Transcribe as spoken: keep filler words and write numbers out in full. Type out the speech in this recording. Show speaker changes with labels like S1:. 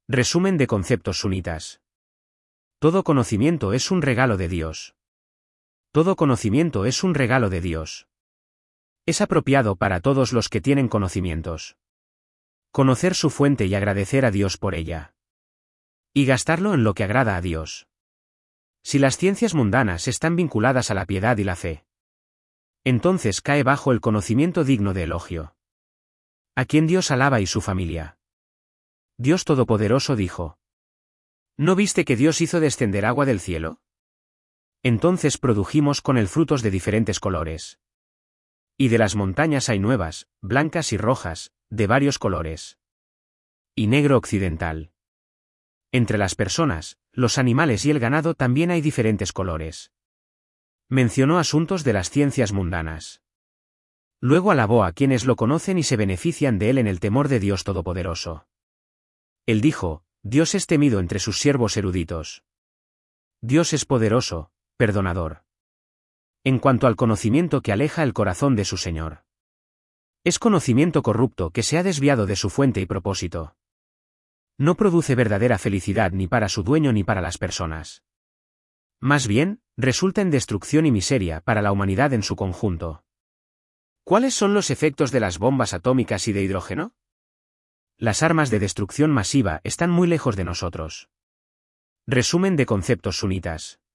S1: Resumen de conceptos sunitas. Todo conocimiento es un regalo de Dios. Todo conocimiento es un regalo de Dios. Es apropiado para todos los que tienen conocimientos. Conocer su fuente y agradecer a Dios por ella. Y gastarlo en lo que agrada a Dios. Si las ciencias mundanas están vinculadas a la piedad y la fe, entonces cae bajo el conocimiento digno de elogio. A quien Dios alaba y su familia. Dios Todopoderoso dijo: ¿No viste que Dios hizo descender agua del cielo? Entonces produjimos con él frutos de diferentes colores. Y de las montañas hay nuevas, blancas y rojas, de varios colores. Y negro occidental. Entre las personas, los animales y el ganado también hay diferentes colores. Mencionó asuntos de las ciencias mundanas. Luego alabó a quienes lo conocen y se benefician de él en el temor de Dios Todopoderoso. Él dijo: Dios es temido entre sus siervos eruditos. Dios es poderoso, perdonador. En cuanto al conocimiento que aleja el corazón de su Señor. Es conocimiento corrupto que se ha desviado de su fuente y propósito. No produce verdadera felicidad ni para su dueño ni para las personas. Más bien, resulta en destrucción y miseria para la humanidad en su conjunto. ¿Cuáles son los efectos de las bombas atómicas y de hidrógeno? Las armas de destrucción masiva están muy lejos de nosotros. Resumen de conceptos sunitas.